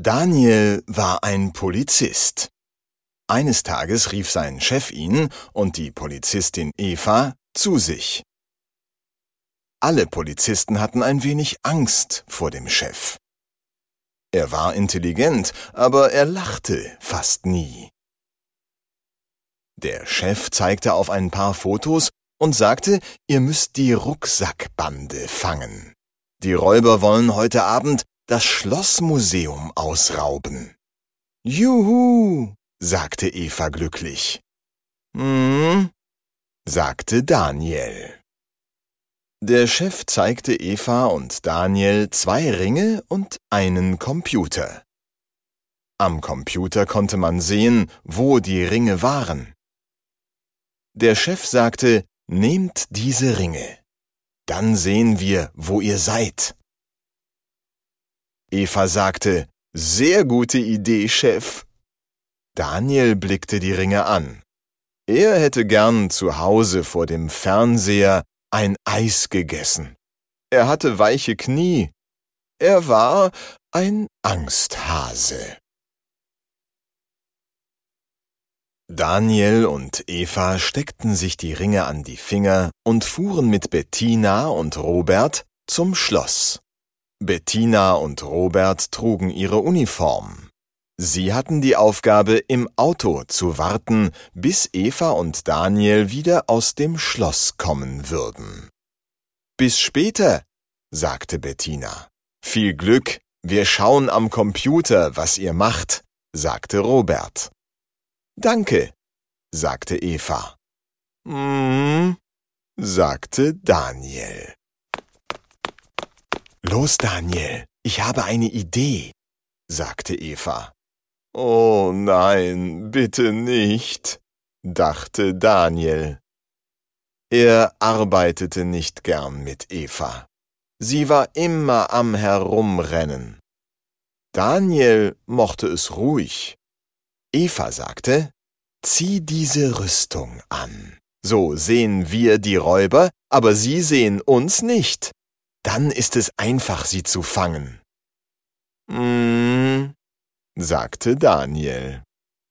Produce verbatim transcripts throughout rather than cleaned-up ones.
Daniel war ein Polizist. Eines Tages rief sein Chef ihn und die Polizistin Eva zu sich. Alle Polizisten hatten ein wenig Angst vor dem Chef. Er war intelligent, aber er lachte fast nie. Der Chef zeigte auf ein paar Fotos und sagte, ihr müsst die Rucksackbande fangen. Die Räuber wollen heute Abend das Schlossmuseum ausrauben. Juhu, sagte Eva glücklich. Hm, sagte Daniel. Der Chef zeigte Eva und Daniel zwei Ringe und einen Computer. Am Computer konnte man sehen, wo die Ringe waren. Der Chef sagte, nehmt diese Ringe. Dann sehen wir, wo ihr seid. Eva sagte, sehr gute Idee, Chef. Daniel blickte die Ringe an. Er hätte gern zu Hause vor dem Fernseher ein Eis gegessen. Er hatte weiche Knie. Er war ein Angsthase. Daniel und Eva steckten sich die Ringe an die Finger und fuhren mit Bettina und Robert zum Schloss. Bettina und Robert trugen ihre Uniform. Sie hatten die Aufgabe, im Auto zu warten, bis Eva und Daniel wieder aus dem Schloss kommen würden. »Bis später«, sagte Bettina. »Viel Glück, wir schauen am Computer, was ihr macht«, sagte Robert. »Danke«, sagte Eva. »Hm«, sagte Daniel. »Los, Daniel, ich habe eine Idee«, sagte Eva. »Oh nein, bitte nicht«, dachte Daniel. Er arbeitete nicht gern mit Eva. Sie war immer am Herumrennen. Daniel mochte es ruhig. Eva sagte, »Zieh diese Rüstung an. So sehen wir die Räuber, aber sie sehen uns nicht. Dann ist es einfach, sie zu fangen.« »Hm«, sagte Daniel.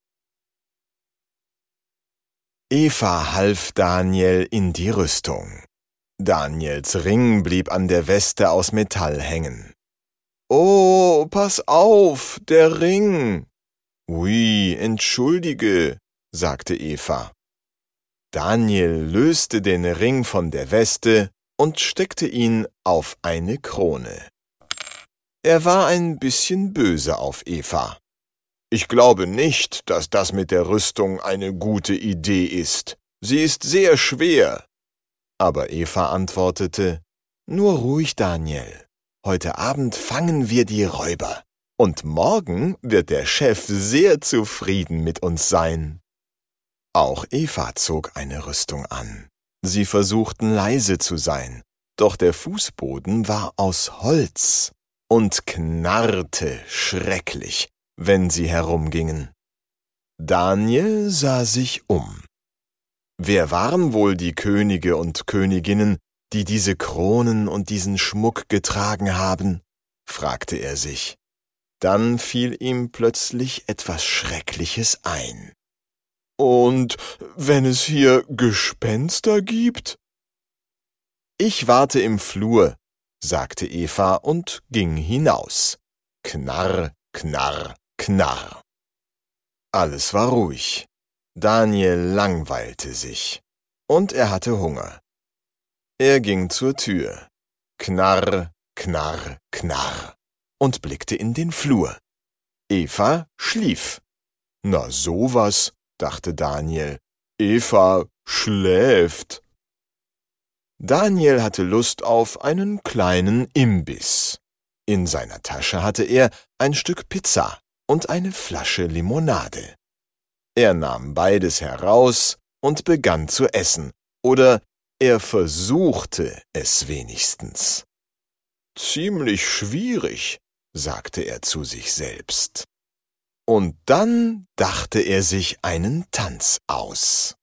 Eva half Daniel in die Rüstung. Daniels Ring blieb an der Weste aus Metall hängen. »Oh, pass auf, der Ring!« »Ui, entschuldige«, sagte Eva. Daniel löste den Ring von der Weste und steckte ihn auf eine Krone. Er war ein bisschen böse auf Eva. »Ich glaube nicht, dass das mit der Rüstung eine gute Idee ist. Sie ist sehr schwer.« Aber Eva antwortete, »Nur ruhig, Daniel. Heute Abend fangen wir die Räuber. Und morgen wird der Chef sehr zufrieden mit uns sein.« Auch Eva zog eine Rüstung an. Sie versuchten leise zu sein, doch der Fußboden war aus Holz und knarrte schrecklich, wenn sie herumgingen. Daniel sah sich um. Wer waren wohl die Könige und Königinnen, die diese Kronen und diesen Schmuck getragen haben? Fragte er sich. Dann fiel ihm plötzlich etwas Schreckliches ein. »Und wenn es hier Gespenster gibt?« »Ich warte im Flur«, sagte Eva und ging hinaus. Knarr, knarr, knarr. Alles war ruhig. Daniel langweilte sich. Und er hatte Hunger. Er ging zur Tür. Knarr, knarr, knarr. Und blickte in den Flur. Eva schlief. »Na sowas«, dachte Daniel. »Eva schläft.« Daniel hatte Lust auf einen kleinen Imbiss. In seiner Tasche hatte er ein Stück Pizza und eine Flasche Limonade. Er nahm beides heraus und begann zu essen, oder er versuchte es wenigstens. »Ziemlich schwierig«, sagte er zu sich selbst. Und dann dachte er sich einen Tanz aus.